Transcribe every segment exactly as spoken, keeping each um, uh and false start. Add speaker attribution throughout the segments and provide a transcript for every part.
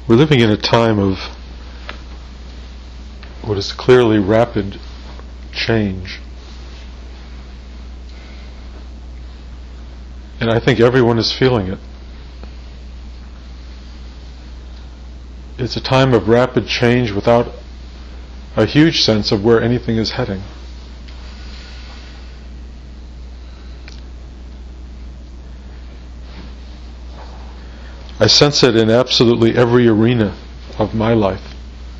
Speaker 1: We're living in a time of what is clearly rapid change. And I think everyone is feeling it. It's a time of rapid change without a huge sense of where anything is heading. I sense it in absolutely every arena of my life.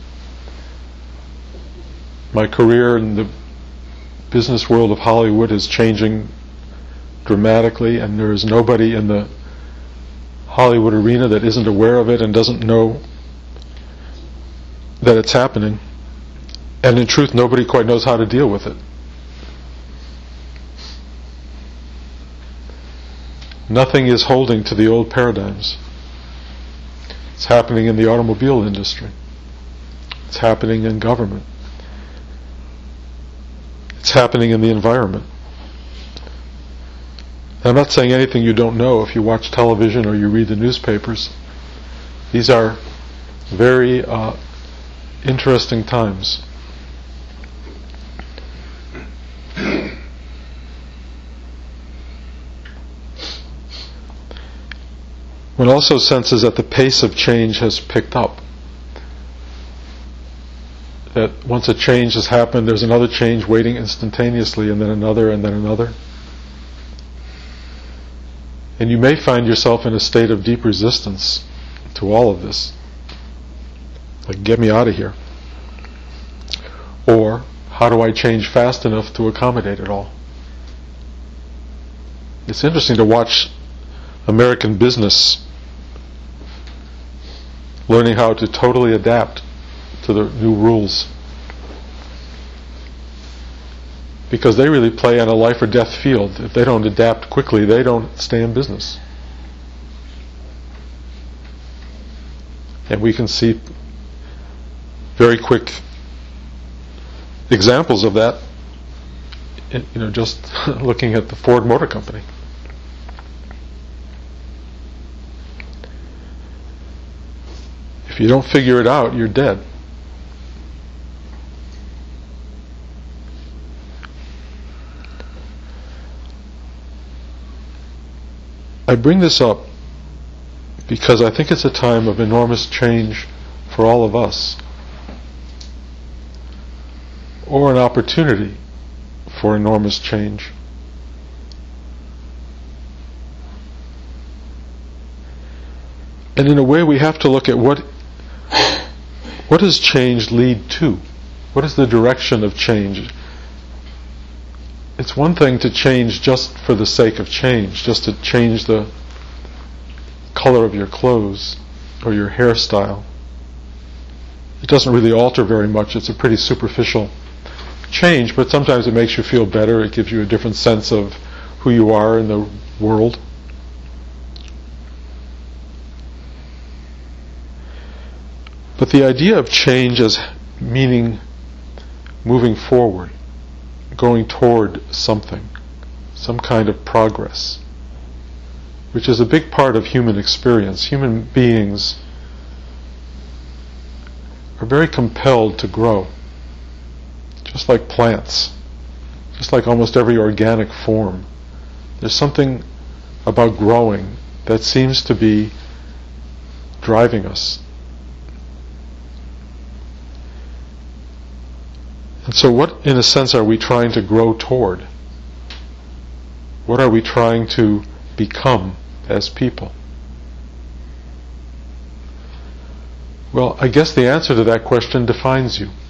Speaker 1: My career in the business world of Hollywood is changing dramatically, and there is nobody in the Hollywood arena that isn't aware of it and doesn't know that it's happening. And in truth, nobody quite knows how to deal with it. Nothing is holding to the old paradigms. It's happening in the automobile industry. It's happening in government. It's happening in the environment. I'm not saying anything you don't know if you watch television or you read the newspapers. These are very uh, interesting times. One also senses that the pace of change has picked up. That once a change has happened, there's another change waiting instantaneously, and then another, and then another. And you may find yourself in a state of deep resistance to all of this. Like, get me out of here. Or, how do I change fast enough to accommodate it all? It's interesting to watch American business learning how to totally adapt to the new rules. Because they really play on a life or death field. If they don't adapt quickly, they don't stay in business. And we can see very quick examples of that, you know, just looking at the Ford Motor Company. If you don't figure it out, you're dead. I bring this up because I think it's a time of enormous change for all of us, or an opportunity for enormous change. And in a way, we have to look at what what does change lead to? What is the direction of change? It's one thing to change just for the sake of change, just to change the color of your clothes or your hairstyle. It doesn't really alter very much. It's a pretty superficial change, but sometimes it makes you feel better. It gives you a different sense of who you are in the world. But the idea of change as meaning moving forward, going toward something, some kind of progress, which is a big part of human experience. Human beings are very compelled to grow, just like plants, just like almost every organic form. There's something about growing that seems to be driving us. And so what, in a sense, are we trying to grow toward? What are we trying to become as people? Well, I guess the answer to that question defines you.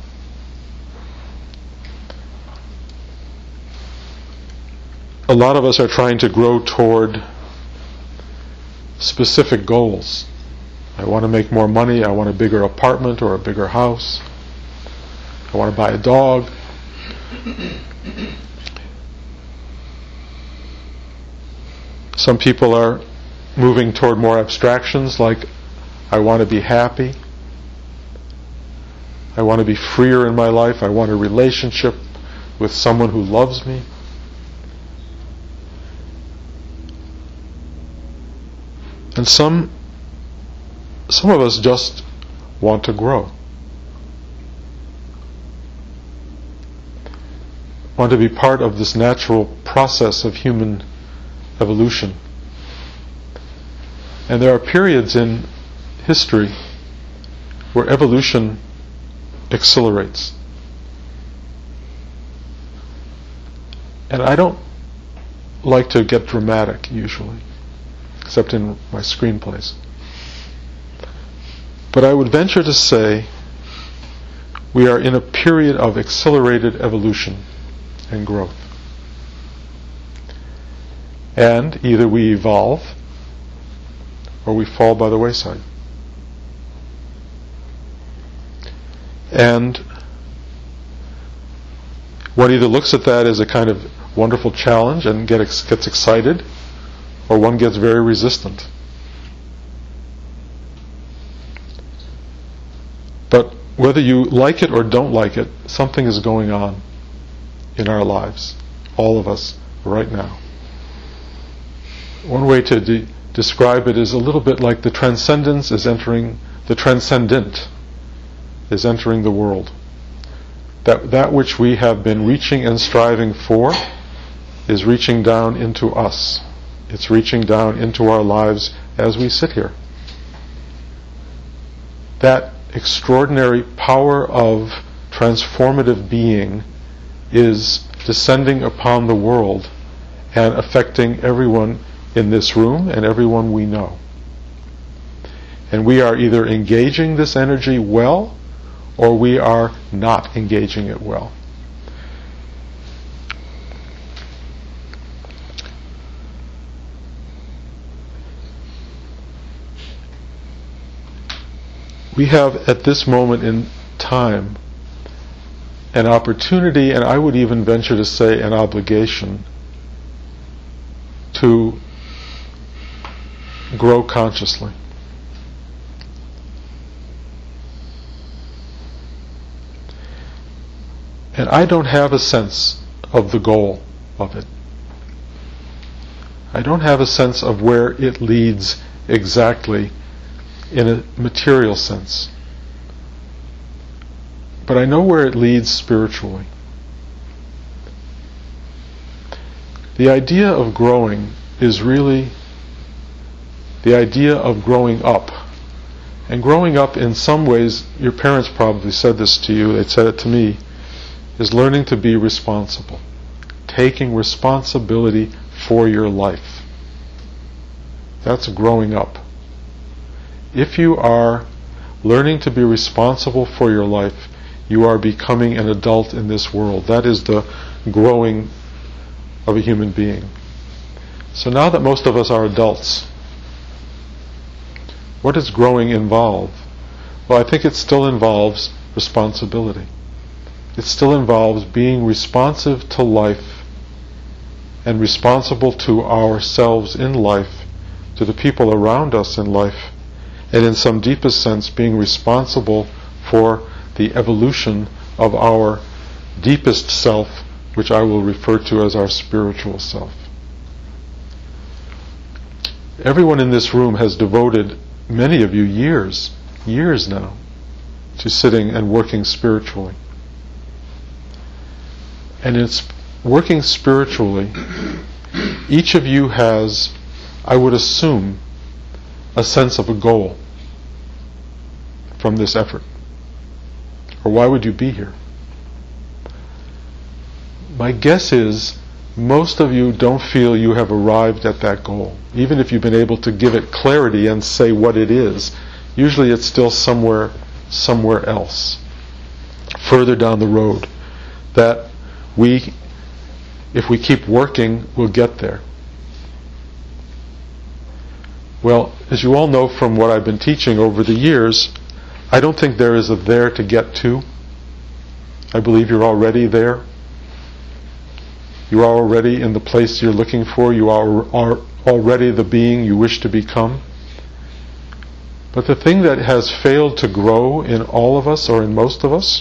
Speaker 1: A lot of us are trying to grow toward specific goals. I want to make more money, I want a bigger apartment or a bigger house. I want to buy a dog. Some people are moving toward more abstractions, like I want to be happy. I want to be freer in my life. I want a relationship with someone who loves me. And some some of us just want to grow. Want to be part of this natural process of human evolution. And there are periods in history where evolution accelerates. And I don't like to get dramatic usually, except in my screenplays. But I would venture to say we are in a period of accelerated evolution and growth. And either we evolve or we fall by the wayside. And one either looks at that as a kind of wonderful challenge and get ex- gets excited, or one gets very resistant. But whether you like it or don't like it, something is going on in our lives, all of us, right now. One way to de- describe it is a little bit like the transcendence is entering, the transcendent is entering the world. That that which we have been reaching and striving for is reaching down into us. It's reaching down into our lives as we sit here. That extraordinary power of transformative being is descending upon the world and affecting everyone in this room and everyone we know. And we are either engaging this energy well or we are not engaging it well. We have at this moment in time an opportunity, and I would even venture to say an obligation, to grow consciously. And I don't have a sense of the goal of it. I don't have a sense of where it leads exactly in a material sense. But I know where it leads spiritually. The idea of growing is really the idea of growing up. And growing up in some ways, your parents probably said this to you, they said it to me, is learning to be responsible. Taking responsibility for your life. That's growing up. If you are learning to be responsible for your life, you are becoming an adult in this world. That is the growing of a human being. So now that most of us are adults, what does growing involve? Well, I think it still involves responsibility. It still involves being responsive to life and responsible to ourselves in life, to the people around us in life, and in some deepest sense being responsible for the evolution of our deepest self, which I will refer to as our spiritual self. Everyone in this room has devoted, many of you, years, years now, to sitting and working spiritually. And in working spiritually, each of you has, I would assume, a sense of a goal from this effort. Or why would you be here? My guess is most of you don't feel you have arrived at that goal. Even if you've been able to give it clarity and say what it is, usually it's still somewhere somewhere else, further down the road, that we, if we keep working, will get there. Well, as you all know from what I've been teaching over the years, I don't think there is a there to get to. I believe you're already there. You are already in the place you're looking for. You are, are already the being you wish to become. But the thing that has failed to grow in all of us, or in most of us,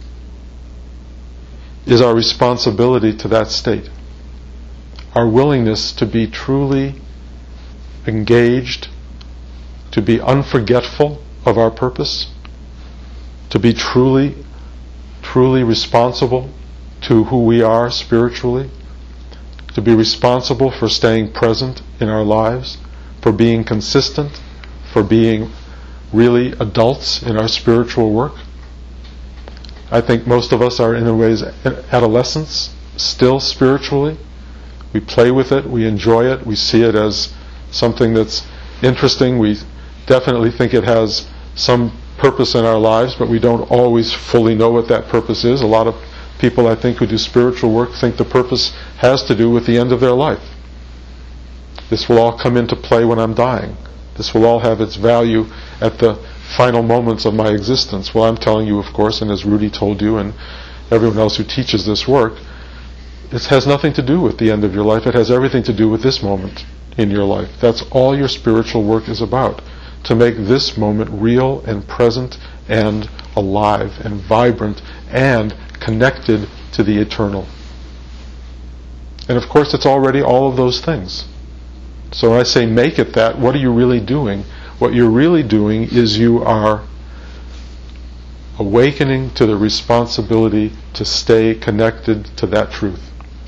Speaker 1: is our responsibility to that state. Our willingness to be truly engaged, to be unforgetful, of our purpose, to be truly, truly responsible to who we are spiritually, to be responsible for staying present in our lives, for being consistent, for being really adults in our spiritual work. I think most of us are in a ways adolescents still spiritually. We play with it, we enjoy it, we see it as something that's interesting. We definitely think it has some purpose in our lives, but we don't always fully know what that purpose is. A lot of people, I think, who do spiritual work think the purpose has to do with the end of their life. This will all come into play when I'm dying. This will all have its value at the final moments of my existence. Well, I'm telling you, of course, and as Rudy told you and everyone else who teaches this work, it has nothing to do with the end of your life. It has everything to do with this moment in your life. That's all your spiritual work is about. To make this moment real and present and alive and vibrant and connected to the eternal. And of course it's already all of those things. So when I say make it that, what are you really doing? What you're really doing is you are awakening to the responsibility to stay connected to that truth.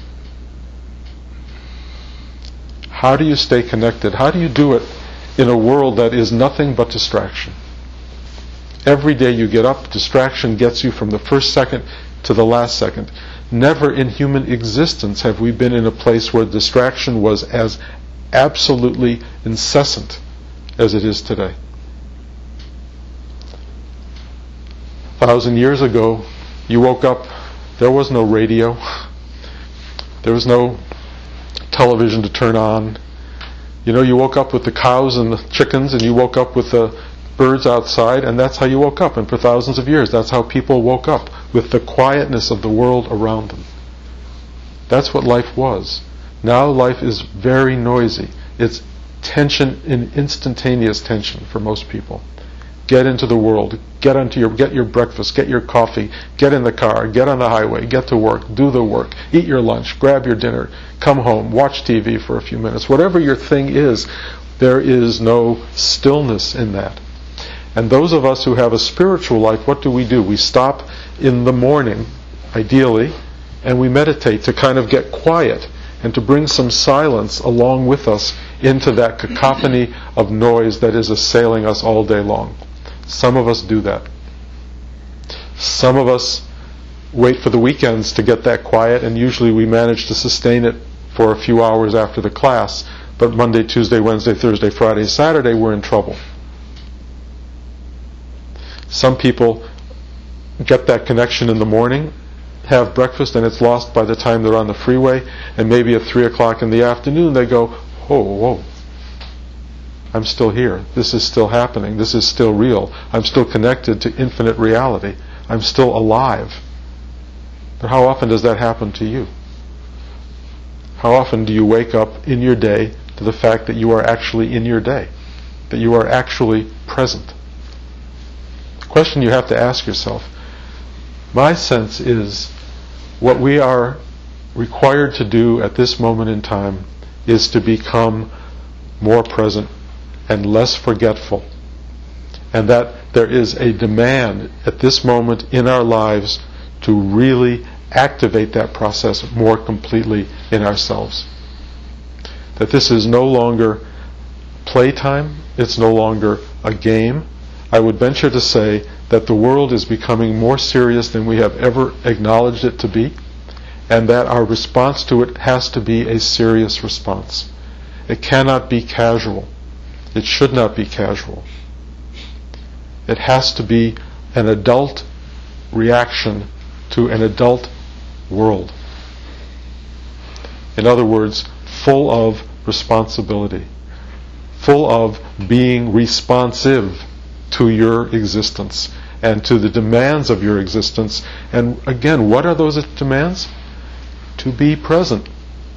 Speaker 1: How do you stay connected? How do you do it in a world that is nothing but distraction? Every day you get up, distraction gets you from the first second to the last second. Never in human existence have we been in a place where distraction was as absolutely incessant as it is today. A thousand years ago, you woke up, there was no radio, there was no television to turn on. You know, you woke up with the cows and the chickens, and you woke up with the birds outside, and that's how you woke up. And for thousands of years, that's how people woke up, with the quietness of the world around them. That's what life was. Now life is very noisy. It's tension, in instantaneous tension for most people. Get into the world, get onto your, get your breakfast, get your coffee, get in the car, get on the highway, get to work, do the work, eat your lunch, grab your dinner, come home, watch T V for a few minutes. Whatever your thing is, there is no stillness in that. And those of us who have a spiritual life, what do we do? We stop in the morning, ideally, and we meditate to kind of get quiet and to bring some silence along with us into that cacophony of noise that is assailing us all day long. Some of us do that. Some of us wait for the weekends to get that quiet, and usually we manage to sustain it for a few hours after the class, but Monday, Tuesday, Wednesday, Thursday, Friday, Saturday, we're in trouble. Some people get that connection in the morning, have breakfast, and it's lost by the time they're on the freeway, and maybe at three o'clock in the afternoon they go, whoa, whoa, I'm still here. This is still happening. This is still real. I'm still connected to infinite reality. I'm still alive. But how often does that happen to you? How often do you wake up in your day to the fact that you are actually in your day? That you are actually present? The question you have to ask yourself, my sense is what we are required to do at this moment in time is to become more present and less forgetful. And that there is a demand at this moment in our lives to really activate that process more completely in ourselves. That this is no longer playtime, it's no longer a game. I would venture to say that the world is becoming more serious than we have ever acknowledged it to be, and that our response to it has to be a serious response. It cannot be casual. It should not be casual. It has to be an adult reaction to an adult world. In other words, full of responsibility, full of being responsive to your existence and to the demands of your existence. And again, what are those demands? To be present,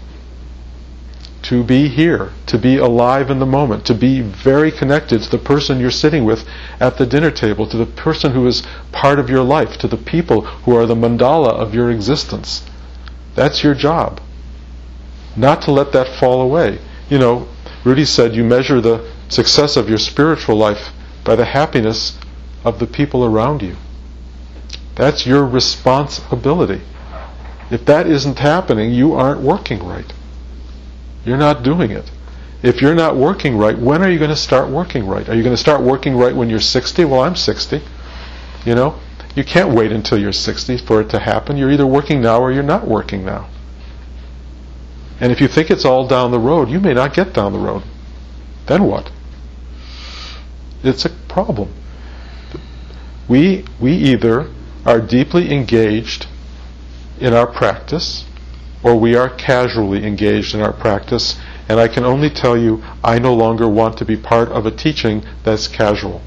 Speaker 1: to be here, to be alive in the moment, to be very connected to the person you're sitting with at the dinner table, to the person who is part of your life, to the people who are the mandala of your existence. That's your job. Not to let that fall away. You know, Rudy said you measure the success of your spiritual life by the happiness of the people around you. That's your responsibility. If that isn't happening, you aren't working right. You're not doing it. If you're not working right, when are you going to start working right? Are you going to start working right when you're sixty? Well, I'm sixty. You know? You can't wait until you're sixty for it to happen. You're either working now or you're not working now. And if you think it's all down the road, you may not get down the road. Then what? It's a problem. We, we either are deeply engaged in our practice, or we are casually engaged in our practice, and I can only tell you, I no longer want to be part of a teaching that's casual.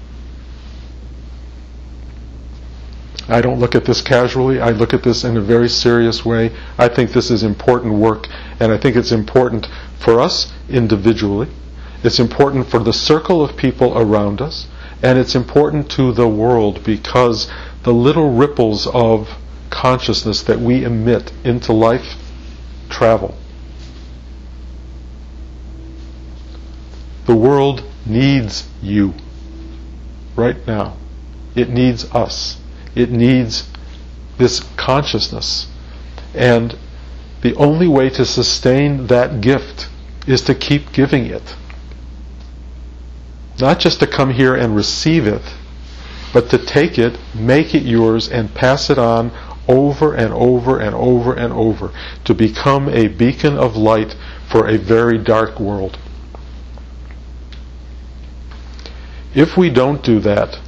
Speaker 1: I don't look at this casually. I look at this in a very serious way. I think this is important work, and I think it's important for us individually. It's important for the circle of people around us, and it's important to the world, because the little ripples of consciousness that we emit into life travel. The world needs you right now. It needs us. It needs this consciousness. And the only way to sustain that gift is to keep giving it. Not just to come here and receive it, but to take it, make it yours, and pass it on over and over and over and over, to become a beacon of light for a very dark world. If we don't do that,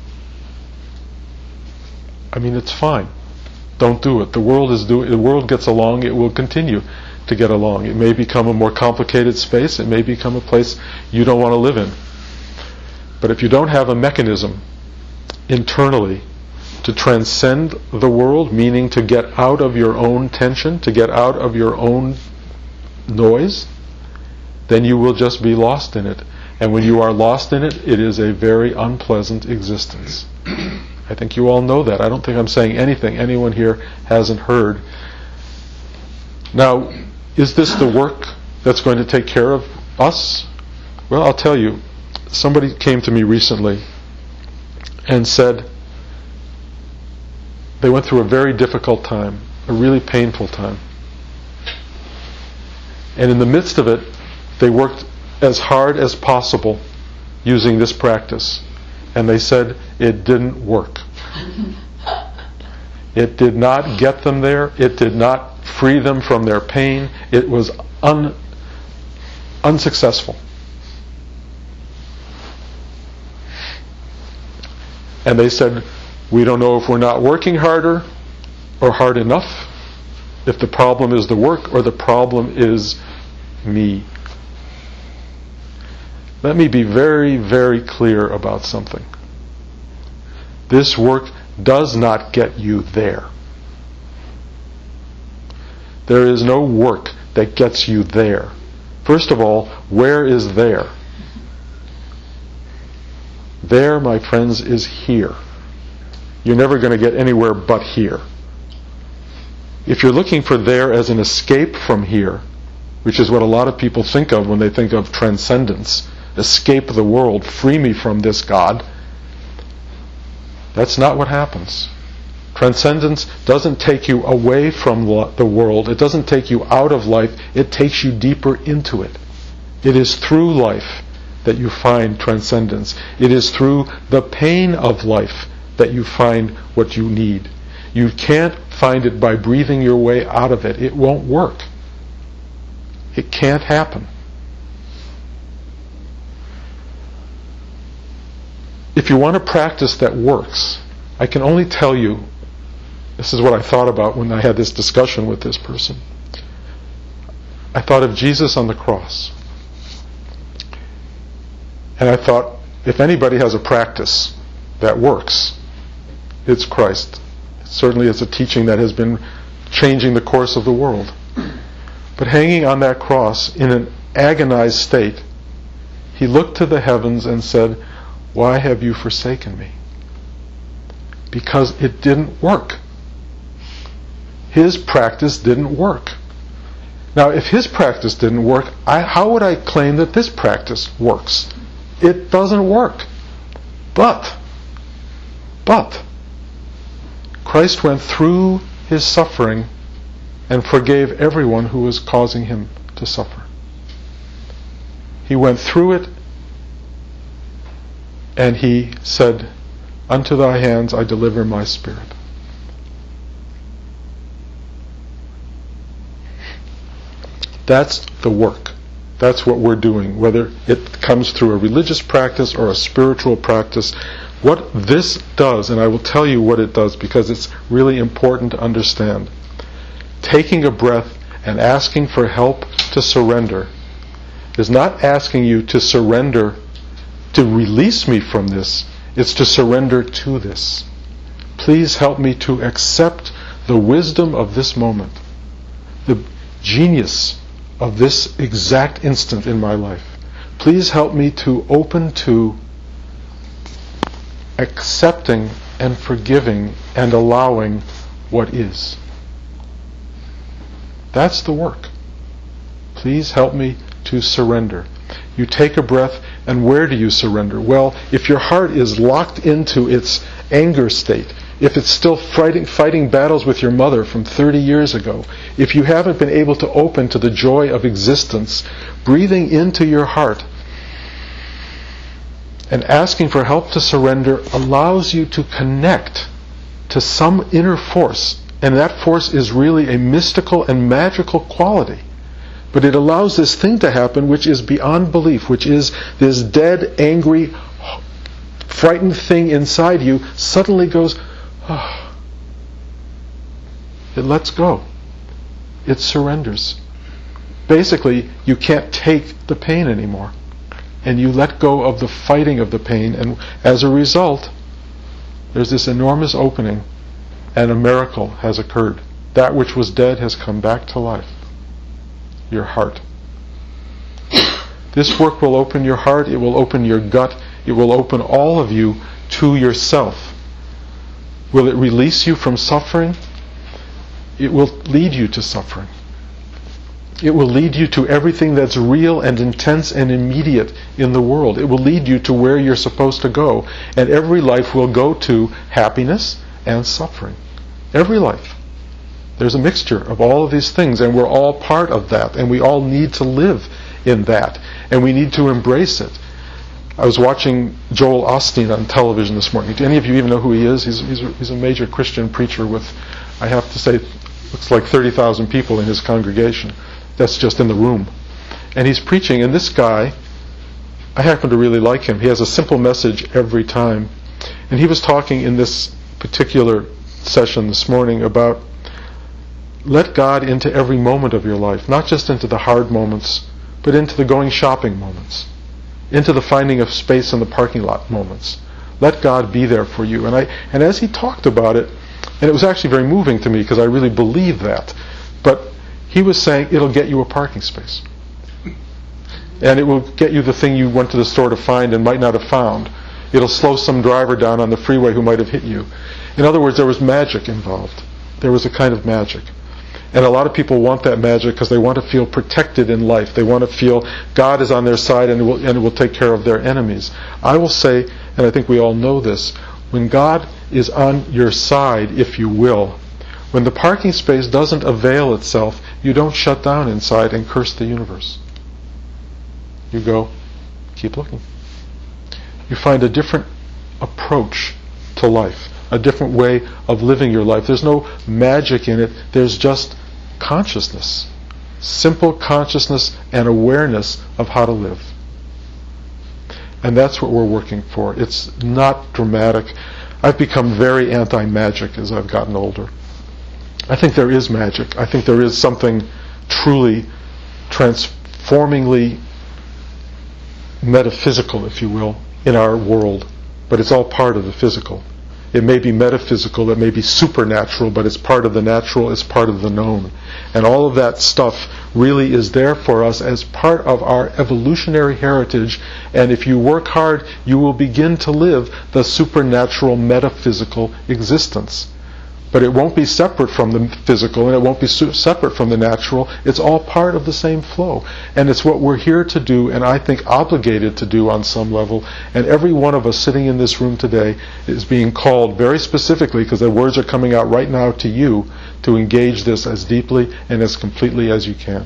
Speaker 1: I mean, it's fine. Don't do it. The world is do. The world gets along. It will continue to get along. It may become a more complicated space. It may become a place you don't want to live in. But if you don't have a mechanism internally to transcend the world, meaning to get out of your own tension, to get out of your own noise, then you will just be lost in it. And when you are lost in it, it is a very unpleasant existence. I think you all know that. I don't think I'm saying anything anyone here hasn't heard. Now, is this the work that's going to take care of us? Well, I'll tell you. Somebody came to me recently and said they went through a very difficult time, a really painful time. And in the midst of it, they worked as hard as possible using this practice. And they said it didn't work. It did not get them there. It did not free them from their pain. It was un, unsuccessful. And they said, we don't know if we're not working harder or hard enough, if the problem is the work or the problem is me. Let me be very, very clear about something. This work does not get you there. There is no work that gets you there. First of all, where is there? There, my friends, is here. You're never going to get anywhere but here. If you're looking for there as an escape from here, which is what a lot of people think of when they think of transcendence, escape the world, free me from this God, that's not what happens. Transcendence doesn't take you away from the world. It doesn't take you out of life. It takes you deeper into it. It is through life that you find transcendence. It is through the pain of life that you find what you need. You can't find it by breathing your way out of it. It won't work. It can't happen. If you want a practice that works, I can only tell you, this is what I thought about when I had this discussion with this person. I thought of Jesus on the cross. And I thought, if anybody has a practice that works, it's Christ. Certainly it's a teaching that has been changing the course of the world. But hanging on that cross in an agonized state, he looked to the heavens and said, "Why have you forsaken me?" Because it didn't work. His practice didn't work. Now, if his practice didn't work, I, how would I claim that this practice works? It doesn't work. But, but, Christ went through his suffering and forgave everyone who was causing him to suffer. He went through it and he said, "Unto thy hands I deliver my spirit." That's the work. That's what we're doing, whether it comes through a religious practice or a spiritual practice. What this does, and I will tell you what it does because it's really important to understand. Taking a breath and asking for help to surrender is not asking you to surrender to release me from this. It's to surrender to this. Please help me to accept the wisdom of this moment, the genius of this exact instant in my life. Please help me to open to accepting and forgiving and allowing what is. That's the work. Please help me to surrender. You take a breath, and where do you surrender? Well, if your heart is locked into its anger state, if it's still fighting, fighting battles with your mother from thirty years ago, if you haven't been able to open to the joy of existence, breathing into your heart and asking for help to surrender allows you to connect to some inner force. And that force is really a mystical and magical quality. But it allows this thing to happen which is beyond belief, which is this dead, angry, frightened thing inside you suddenly goes, oh. It lets go. It surrenders. Basically, you can't take the pain anymore. And you let go of the fighting of the pain, and as a result, there's this enormous opening, and a miracle has occurred. That which was dead has come back to life. Your heart. This work will open your heart, it will open your gut, it will open all of you to yourself. Will it release you from suffering? It will lead you to suffering. It will lead you to everything that's real and intense and immediate in the world. It will lead you to where you're supposed to go. And every life will go to happiness and suffering. Every life. There's a mixture of all of these things, and we're all part of that, and we all need to live in that, and we need to embrace it. I was watching Joel Osteen on television this morning. Do any of you even know who he is? He's, he's, he's a major Christian preacher with, I have to say, looks like thirty thousand people in his congregation. That's just in the room. And he's preaching, and this guy, I happen to really like him. He has a simple message every time. And he was talking in this particular session this morning about let God into every moment of your life, not just into the hard moments, but into the going shopping moments, into the finding of space in the parking lot moments. Let God be there for you. And I, and as he talked about it, and it was actually very moving to me because I really believe that, but he was saying it'll get you a parking space. And it will get you the thing you went to the store to find and might not have found. It'll slow some driver down on the freeway who might have hit you. In other words, there was magic involved. There was a kind of magic. And a lot of people want that magic because they want to feel protected in life. They want to feel God is on their side and it will, and it will take care of their enemies. I will say, and I think we all know this, when God is on your side, if you will, when the parking space doesn't avail itself, you don't shut down inside and curse the universe. You go, keep looking. You find a different approach to life, a different way of living your life. There's no magic in it. There's just consciousness. Simple consciousness and awareness of how to live. And that's what we're working for. It's not dramatic. I've become very anti-magic as I've gotten older. I think there is magic. I think there is something truly transformingly metaphysical, if you will, in our world. But it's all part of the physical. It may be metaphysical, it may be supernatural, but it's part of the natural, it's part of the known. And all of that stuff really is there for us as part of our evolutionary heritage. And if you work hard, you will begin to live the supernatural metaphysical existence. But it won't be separate from the physical, and it won't be separate from the natural. It's all part of the same flow. And it's what we're here to do, and I think obligated to do on some level. And every one of us sitting in this room today is being called very specifically, because the words are coming out right now to you, to engage this as deeply and as completely as you can.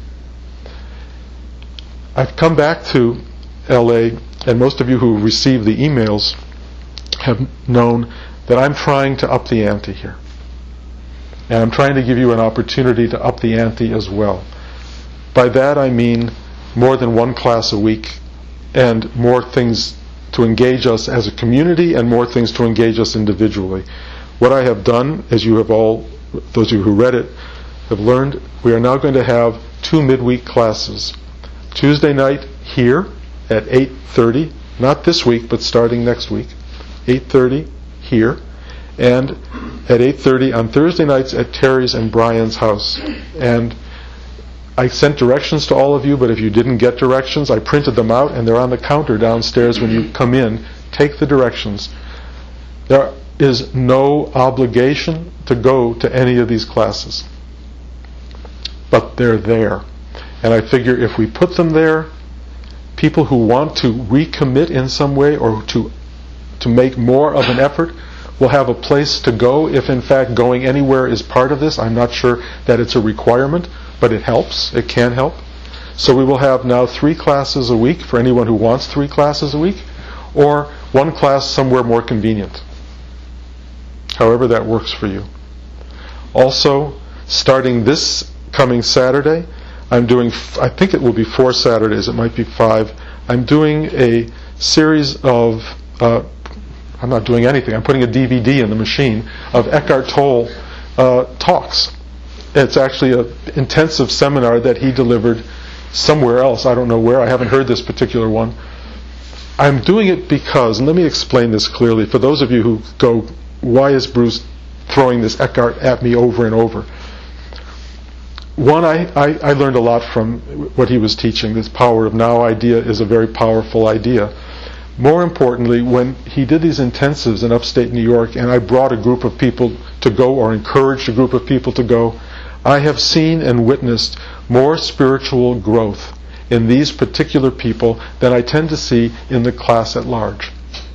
Speaker 1: I've come back to L A, and most of you who received the emails have known that I'm trying to up the ante here. And I'm trying to give you an opportunity to up the ante as well. By that I mean more than one class a week, and more things to engage us as a community, and more things to engage us individually. What I have done, as you have all, those of you who read it, have learned, we are now going to have two midweek classes. Tuesday night here at eight thirty, not this week, but starting next week, eight thirty here, and at eight thirty on Thursday nights at Terry's and Brian's house. And I sent directions to all of you, but if you didn't get directions, I printed them out, and they're on the counter downstairs when you come in. Take the directions. There is no obligation to go to any of these classes, but they're there. And I figure if we put them there, people who want to recommit in some way, or to to make more of an effort, will have a place to go. If in fact going anywhere is part of this, I'm not sure that it's a requirement, but it helps. It can help. So we will have now three classes a week for anyone who wants three classes a week, or one class somewhere more convenient. However that works for you. Also, starting this coming Saturday, I'm doing, I think it will be four Saturdays, it might be five. I'm doing a series of, uh, I'm not doing anything, I'm putting a D V D in the machine of Eckhart Tolle uh, talks. It's actually an intensive seminar that he delivered somewhere else, I don't know where, I haven't heard this particular one. I'm doing it because, and let me explain this clearly, for those of you who go, why is Bruce throwing this Eckhart at me over and over? One, I, I, I learned a lot from what he was teaching. This power of now idea is a very powerful idea. More importantly, when he did these intensives in upstate New York, and I brought a group of people to go, or encouraged a group of people to go, I have seen and witnessed more spiritual growth in these particular people than I tend to see in the class at large.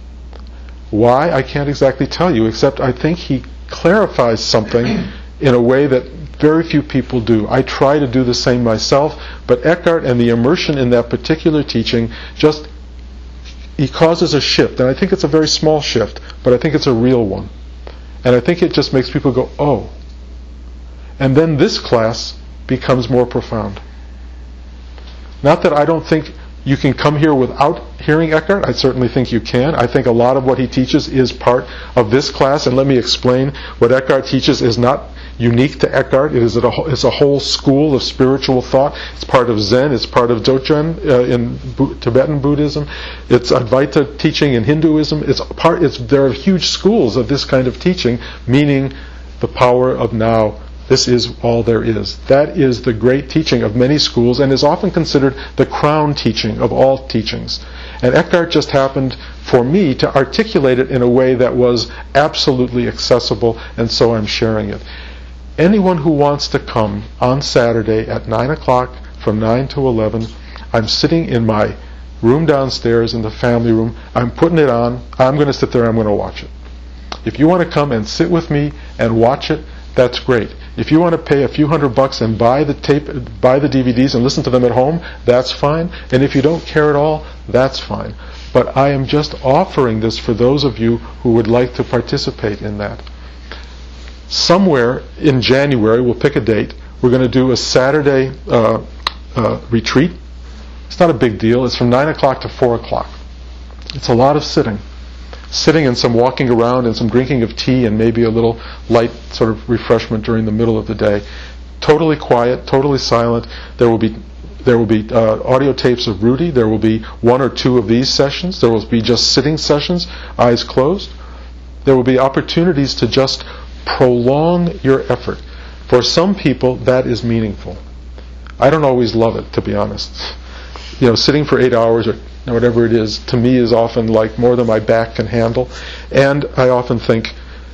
Speaker 1: Why? I can't exactly tell you, except I think he clarifies something in a way that very few people do. I try to do the same myself, but Eckhart and the immersion in that particular teaching, just, he causes a shift, and I think it's a very small shift, but I think it's a real one. And I think it just makes people go, oh. And then this class becomes more profound. Not that I don't think you can come here without hearing Eckhart. I certainly think you can. I think a lot of what he teaches is part of this class, and let me explain. What Eckhart teaches is not unique to Eckhart. It is a, it's a whole school of spiritual thought. It's part of Zen. It's part of Dzogchen uh, in Bu- Tibetan Buddhism. It's Advaita teaching in Hinduism. It's part. It's there are huge schools of this kind of teaching, meaning the power of now. This is all there is. That is the great teaching of many schools, and is often considered the crown teaching of all teachings. And Eckhart just happened, for me, to articulate it in a way that was absolutely accessible, and so I'm sharing it. Anyone who wants to come on Saturday at nine o'clock, from nine to eleven, I'm sitting in my room downstairs in the family room. I'm putting it on. I'm going to sit there and I'm going to watch it. If you want to come and sit with me and watch it, that's great. If you want to pay a few hundred bucks and buy the tape, buy the D V Ds and listen to them at home, that's fine. And if you don't care at all, that's fine. But I am just offering this for those of you who would like to participate in that. Somewhere in January, we'll pick a date, we're going to do a Saturday uh, uh, retreat. It's not a big deal. It's from nine o'clock to four o'clock. It's a lot of sitting. Sitting and some walking around and some drinking of tea and maybe a little light sort of refreshment during the middle of the day. Totally quiet, totally silent. There will be there will be uh, audio tapes of Rudy. There will be one or two of these sessions. There will be just sitting sessions, eyes closed. There will be opportunities to just prolong your effort. For some people, that is meaningful. I don't always love it, to be honest. You know, sitting for eight hours or whatever it is, to me is often like more than my back can handle. And I often think,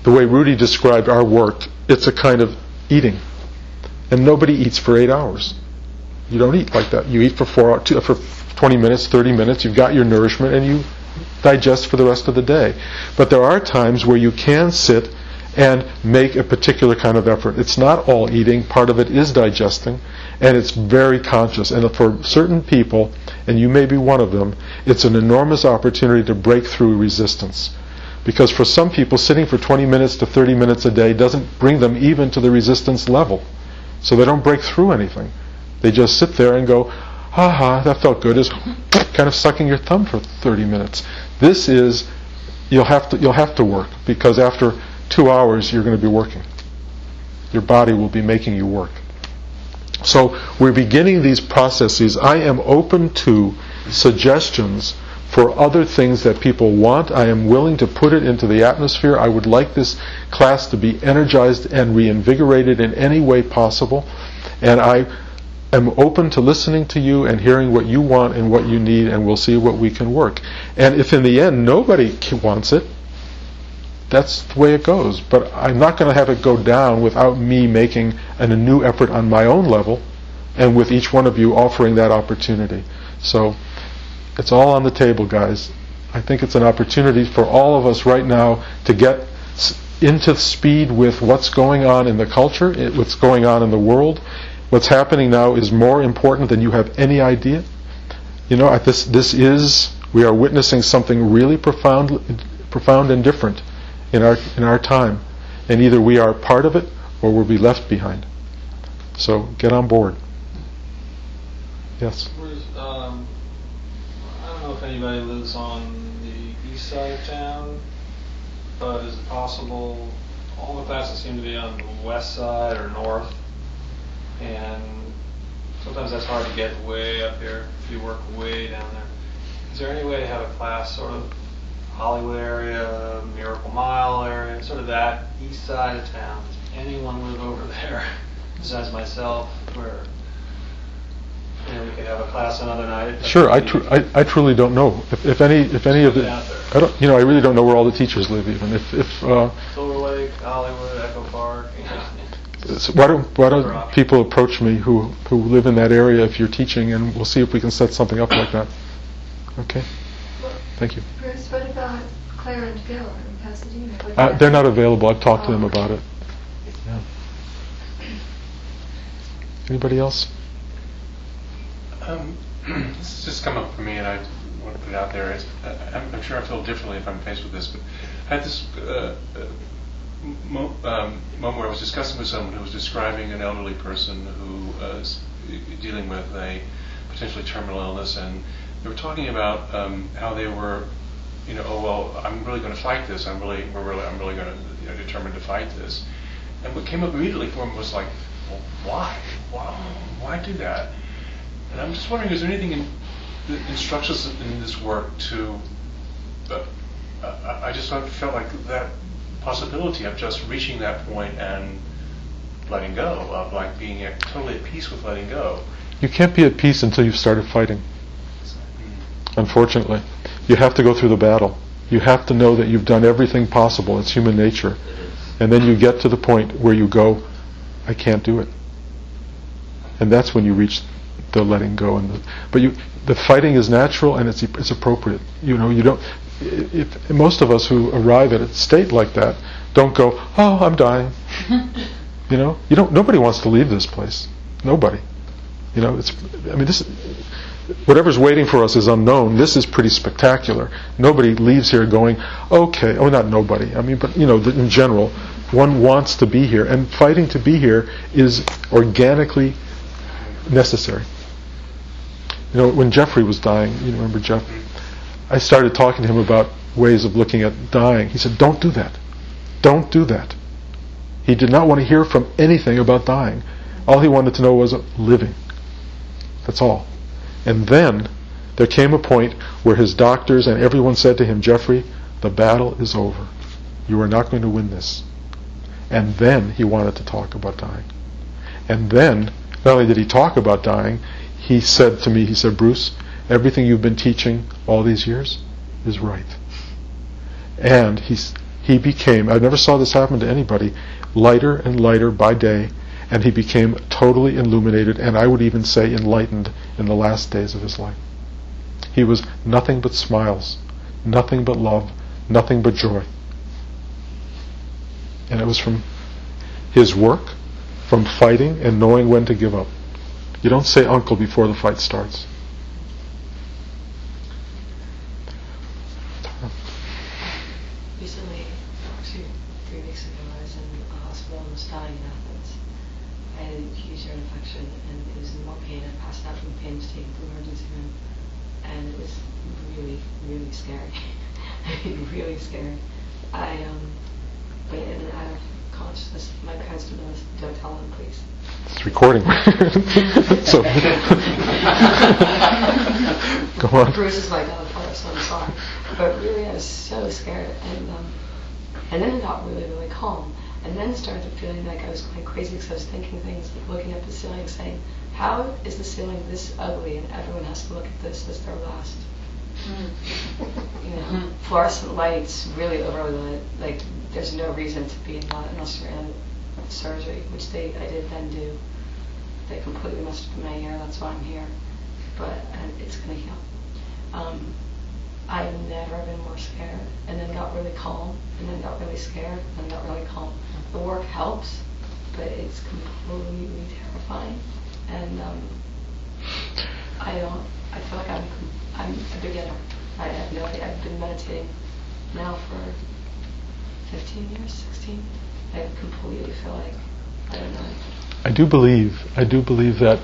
Speaker 1: the way Rudy described our work, it's a kind of eating. And nobody eats for eight hours. You don't eat like that. You eat for four, two, for twenty minutes, thirty minutes. You've got your nourishment, and you digest for the rest of the day. But there are times where you can sit and make a particular kind of effort. It's not all eating. Part of it is digesting, and it's very conscious. And for certain people, and you may be one of them, it's an enormous opportunity to break through resistance. Because for some people, sitting for twenty minutes to thirty minutes a day doesn't bring them even to the resistance level. So they don't break through anything. They just sit there and go, ha ha, that felt good. Is kind of sucking your thumb for thirty minutes. This is, you'll have to, you'll have to work, because after two hours you're going to be working. Your body will be making you work. So we're beginning these processes. I am open to suggestions for other things that people want. I am willing to put it into the atmosphere. I would like this class to be energized and reinvigorated in any way possible. And I am open to listening to you and hearing what you want and what you need, and we'll see what we can work. And if in the end nobody wants it, that's the way it goes. But I'm not going to have it go down without me making an, a new effort on my own level, and with each one of you offering that opportunity. So it's all on the table, guys. I think it's an opportunity for all of us right now to get into speed with what's going on in the culture, what's going on in the world. What's happening now is more important than you have any idea. You know, this this is, we are witnessing something really profound, profound and different in our in our time, and either we are part of it or we'll be left behind. So get on board. Yes.
Speaker 2: Um, I don't know if anybody lives on the east side of town, but is it possible? All the classes seem to be on the west side or north. And sometimes that's hard to get way up here if you work way down there. Is there any way to have a class sort of Hollywood area, Miracle Mile area, sort of that east side of town? Does anyone live over there besides myself, where you know we could have a class another night?
Speaker 1: Sure, I, tr- I I truly don't know if, if any if any of the I don't you know I really don't know where all the teachers live even if if uh,
Speaker 2: Silver Lake, Hollywood, Echo Park. You know.
Speaker 1: So why don't why don't people approach me who who live in that area if you're teaching, and we'll see if we can set something up like that. Okay. Thank you.
Speaker 3: Bruce, what about Claire and Bill in Pasadena?
Speaker 1: Uh, they're not available. I've talked oh. to them about it. Yeah. Anybody else?
Speaker 4: Um, this has just come up for me, and I want to put it out there. It's, uh, I'm, I'm sure I feel differently if I'm faced with this, but I had this. Uh, uh, Mo- um, moment where I was discussing with someone who was describing an elderly person who was dealing with a potentially terminal illness, and they were talking about um, how they were, you know, oh well, I'm really going to fight this. I'm really, we're really, I'm really going to, you know, determined to fight this. And what came up immediately for him was like, well, why? Why? Why do that? And I'm just wondering, is there anything in, that instructs us in this work to? Uh, I, I just felt like that. Possibility of just reaching that point and letting go, of like being at, totally at peace with letting go.
Speaker 1: You can't be at peace until you've started fighting. Mm. Unfortunately, you have to go through the battle. You have to know that you've done everything possible. It's human nature, and then you get to the point where you go, I can't do it, and that's when you reach the letting go. And the, but you, the fighting is natural and it's it's appropriate. You know, you don't. If, most of us who arrive at a state like that don't go, oh, I'm dying. You know, you don't. Nobody wants to leave this place. Nobody. You know, it's. I mean, this. Whatever's waiting for us is unknown. This is pretty spectacular. Nobody leaves here going, okay. Oh, not nobody. I mean, but you know, in general, one wants to be here, and fighting to be here is organically necessary. You know, when Jeffrey was dying, you remember Jeff? I started talking to him about ways of looking at dying. He said, don't do that. Don't do that. He did not want to hear from anything about dying. All he wanted to know was living. That's all. And then there came a point where his doctors and everyone said to him, Jeffrey, the battle is over. You are not going to win this. And then he wanted to talk about dying. And then, not only did he talk about dying, he said to me, he said, Bruce, everything you've been teaching all these years is right. And he he became, I never saw this happen to anybody, lighter and lighter by day, and he became totally illuminated, and I would even say enlightened in the last days of his life. He was nothing but smiles, nothing but love, nothing but joy. And it was from his work, from fighting and knowing when to give up. You don't say uncle before the fight starts.
Speaker 5: Recently, actually three weeks ago, I was in a hospital in Mostani in Athens. I had a huge ear infection and it was in more pain. I passed out from the pain, was taken to the emergency room, and it was really, really scary. I mean, really scary. I um, but in and out of consciousness. My parents don't know this. Don't tell them, please.
Speaker 1: It's recording. So, go on.
Speaker 5: Bruce is my godfather, so I'm sorry. But really, I was so scared, and um, and then it got really, really calm. And then started feeling like I was going crazy because I was thinking things, like looking at the ceiling, saying, "How is the ceiling this ugly, and everyone has to look at this as their last?" Mm. You know, mm. Fluorescent lights really overload. Like, there's no reason to be in that unless you're in surgery, which they I did then do. They completely messed up my ear. That's why I'm here. But and it's gonna heal. Um, I've never been more scared, and then got really calm, and then got really scared, and then got really calm. The work helps, but it's completely terrifying, and um, I don't. I feel like I'm I'm a beginner. I have no idea. I've been meditating now for fifteen years, sixteen. I completely feel like I don't know.
Speaker 1: I do believe. I do believe that.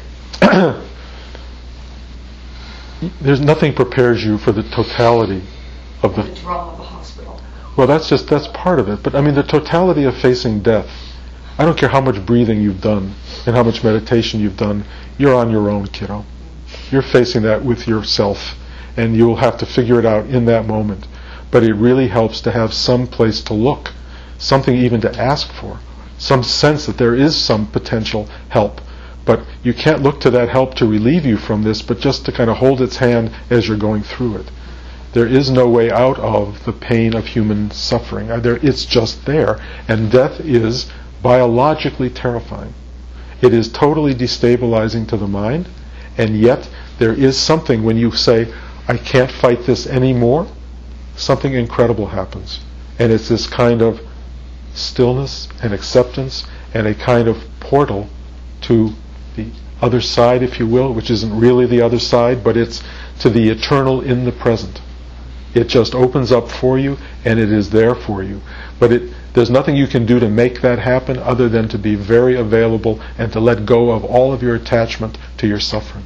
Speaker 1: There's nothing prepares you for the totality of the,
Speaker 5: the drama of a hospital.
Speaker 1: Well, that's just that's part of it. But I mean, the totality of facing death. I don't care how much breathing you've done and how much meditation you've done. You're on your own, kiddo. You're facing that with yourself, and you will have to figure it out in that moment. But it really helps to have some place to look, something even to ask for, some sense that there is some potential help. But you can't look to that help to relieve you from this, but just to kind of hold its hand as you're going through it. There is no way out of the pain of human suffering. There, it's just there. And death is biologically terrifying. It is totally destabilizing to the mind, and yet there is something when you say, I can't fight this anymore, something incredible happens. And it's this kind of stillness and acceptance and a kind of portal to the other side, if you will, which isn't really the other side, but it's to the eternal in the present. It just opens up for you, and it is there for you. But it, there's nothing you can do to make that happen other than to be very available and to let go of all of your attachment to your suffering.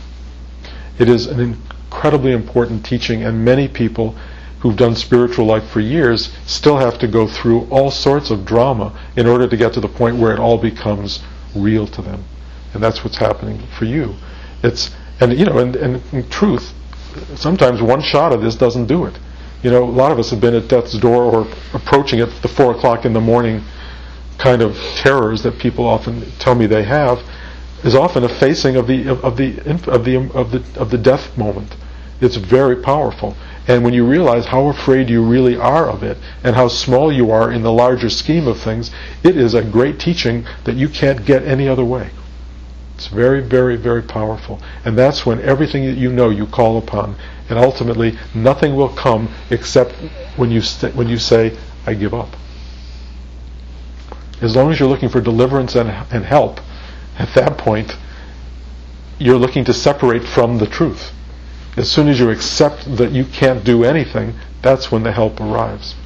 Speaker 1: It is an incredibly important teaching, and many people who've done spiritual life for years still have to go through all sorts of drama in order to get to the point where it all becomes real to them. And that's what's happening for you. It's and you know, and, and in truth, sometimes one shot of this doesn't do it. You know, a lot of us have been at death's door or approaching it, the four o'clock in the morning kind of terrors that people often tell me they have, is often a facing of the of, of the of the of the of the death moment. It's very powerful. And when you realize how afraid you really are of it and how small you are in the larger scheme of things, it is a great teaching that you can't get any other way. It's very, very, very powerful. And that's when everything that you know you call upon. And ultimately, nothing will come except when you st- when you say, I give up. As long as you're looking for deliverance and, and help, at that point, you're looking to separate from the truth. As soon as you accept that you can't do anything, that's when the help arrives.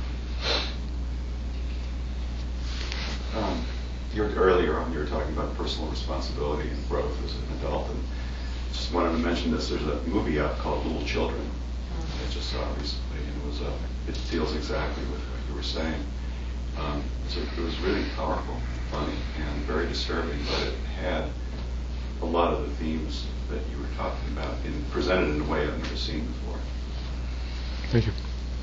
Speaker 6: Um, you were, earlier on, you were talking about personal responsibility and growth as an adult, and just wanted to mention this. There's a movie out called Little Children I just saw recently, and it was uh, it deals exactly with what you were saying. Um, so it was really powerful, funny, and very disturbing, but it had a lot of the themes that you were talking about in, presented in a way I've never seen before.
Speaker 1: Thank you.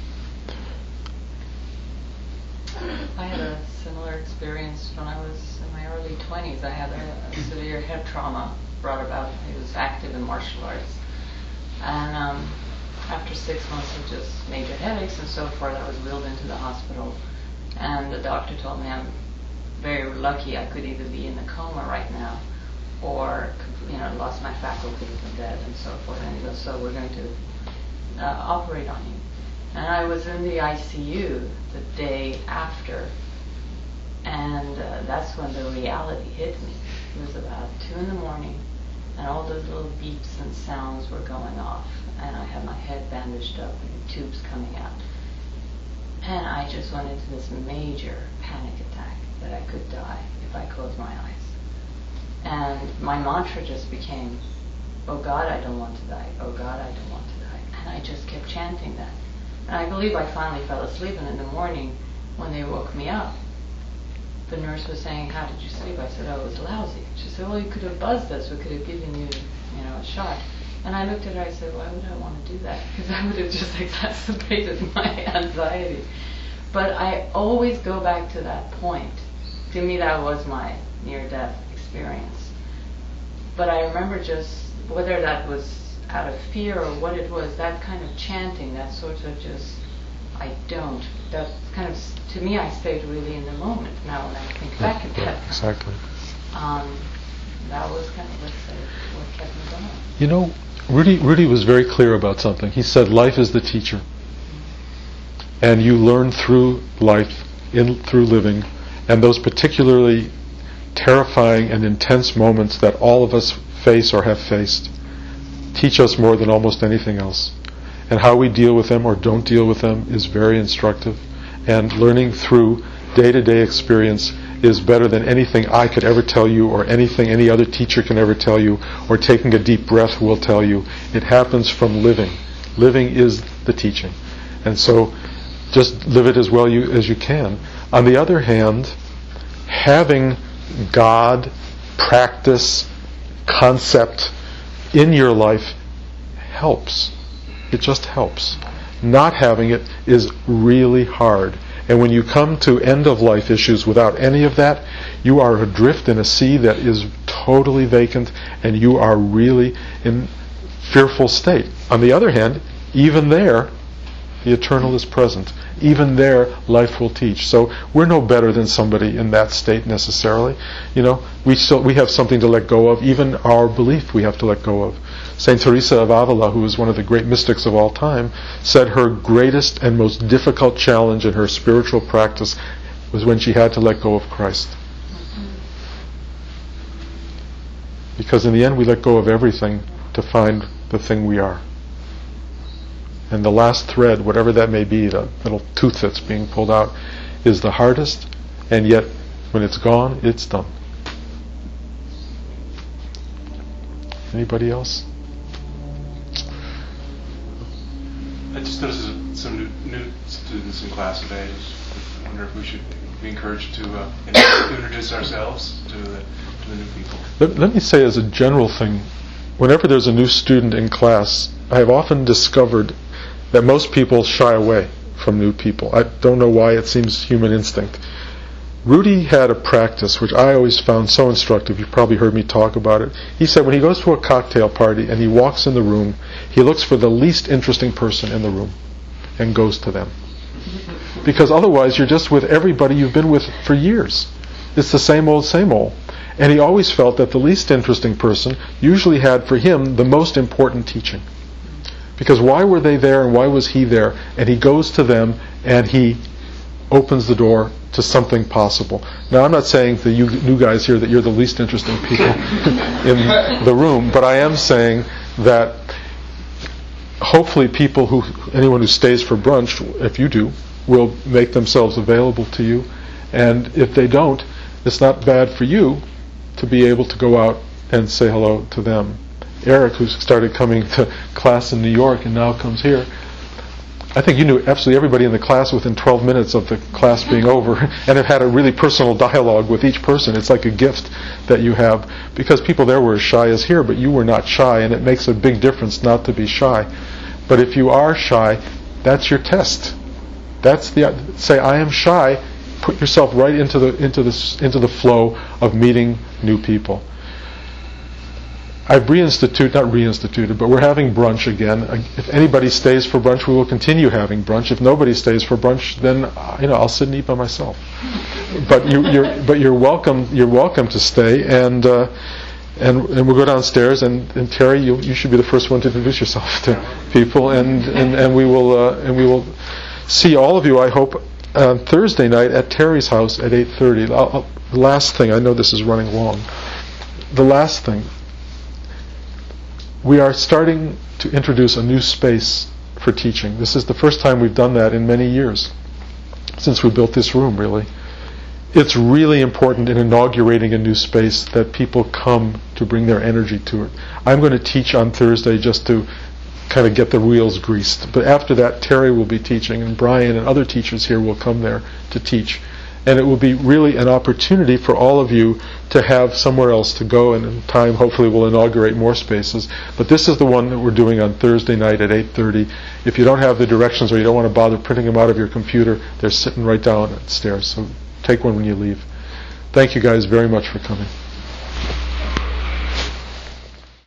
Speaker 7: I had a similar experience when I was in my early twenties. I had a, a severe head trauma brought about. I was active in martial arts. And um, after six months of just major headaches and so forth, I was wheeled into the hospital, and the doctor told me I'm very lucky. I could either be in a coma right now, or you know, lost my faculties and dead and so forth. And he goes, so we're going to uh, operate on you. And I was in the I C U the day after, and uh, that's when the reality hit me. It was about two in the morning, and all those little beeps and sounds were going off, and I had my head bandaged up and tubes coming out. And I just went into this major panic attack that I could die if I closed my eyes. And my mantra just became, oh God, I don't want to die. Oh God, I don't want to die. And I just kept chanting that. And I believe I finally fell asleep, and in the morning, when they woke me up, the nurse was saying, how did you sleep? I said, oh, it was lousy. She said, well, you could have buzzed us. We could have given you, you know, a shot. And I looked at her, I said, why would I want to do that? Because that would have just exacerbated my anxiety. But I always go back to that point. To me, that was my near-death experience. But I remember just, whether that was out of fear or what it was, that kind of chanting, that sort of just, I don't. That kind of, to me, I stayed really in the moment. Now when I think back at that.
Speaker 1: Exactly.
Speaker 7: Um, that was kind of, let's say, what kept me going.
Speaker 1: You know, Rudy, Rudy was very clear about something. He said, life is the teacher. And you learn through life, in through living, and those particularly terrifying and intense moments that all of us face or have faced teach us more than almost anything else. And how we deal with them or don't deal with them is very instructive. And learning through day-to-day experience is better than anything I could ever tell you, or anything any other teacher can ever tell you, or taking a deep breath will tell you. It happens from living. Living is the teaching. And so just live it as well you, as you can. On the other hand, having God, practice, concept in your life helps. It just helps. Not having it is really hard. And when you come to end-of-life issues without any of that, you are adrift in a sea that is totally vacant, and you are really in fearful state. On the other hand, even there, the eternal is present. Even there, life will teach. So we're no better than somebody in that state necessarily. You know, we still we have something to let go of. Even our belief we have to let go of. Saint Teresa of Avila, who is one of the great mystics of all time, said her greatest and most difficult challenge in her spiritual practice was when she had to let go of Christ. Because in the end we let go of everything to find the thing we are. And the last thread, whatever that may be, the little tooth that's being pulled out, is the hardest, and yet when it's gone, it's done. Anybody else?
Speaker 4: I just noticed some new, new students in class today. I wonder if we should be encouraged to, uh, to introduce ourselves to the, to the new people.
Speaker 1: Let, let me say as a general thing, whenever there's a new student in class, I have often discovered that most people shy away from new people. I don't know why, it seems human instinct. Rudy had a practice which I always found so instructive. You've probably heard me talk about it. He said when he goes to a cocktail party and he walks in the room, he looks for the least interesting person in the room and goes to them. Because otherwise you're just with everybody you've been with for years. It's the same old, same old. And he always felt that the least interesting person usually had for him the most important teaching. Because why were they there and why was he there? And he goes to them and he opens the door to something possible. Now I'm not saying to you new guys here that you're the least interesting people in the room, but I am saying that hopefully people who, anyone who stays for brunch, if you do, will make themselves available to you. And if they don't, it's not bad for you to be able to go out and say hello to them. Eric, who started coming to class in New York and now comes here, I think you knew absolutely everybody in the class within twelve minutes of the class being over, and have had a really personal dialogue with each person. It's like a gift that you have, because people there were as shy as here, but you were not shy, and it makes a big difference not to be shy. But if you are shy, that's your test. That's the say I am shy. Put yourself right into the into the into the flow of meeting new people. I've reinstituted, not reinstituted, but we're having brunch again. Uh, If anybody stays for brunch, we will continue having brunch. If nobody stays for brunch, then uh, you know I'll sit and eat by myself. But you, you're but you're welcome. You're welcome to stay, and uh, and and we'll go downstairs. And, and Terry, you you should be the first one to introduce yourself to people, and and, and we will uh, and we will see all of you, I hope, on Thursday night at Terry's house at eight thirty. The last thing, I know this is running long. The last thing. We are starting to introduce a new space for teaching. This is the first time we've done that in many years, since we built this room, really. It's really important in inaugurating a new space that people come to bring their energy to it. I'm going to teach on Thursday just to kind of get the wheels greased. But after that, Terry will be teaching, and Brian and other teachers here will come there to teach. And it will be really an opportunity for all of you to have somewhere else to go, and in time hopefully we'll inaugurate more spaces. But this is the one that we're doing on Thursday night at eight thirty. If you don't have the directions or you don't want to bother printing them out of your computer, they're sitting right down upstairs. So take one when you leave. Thank you guys very much for coming.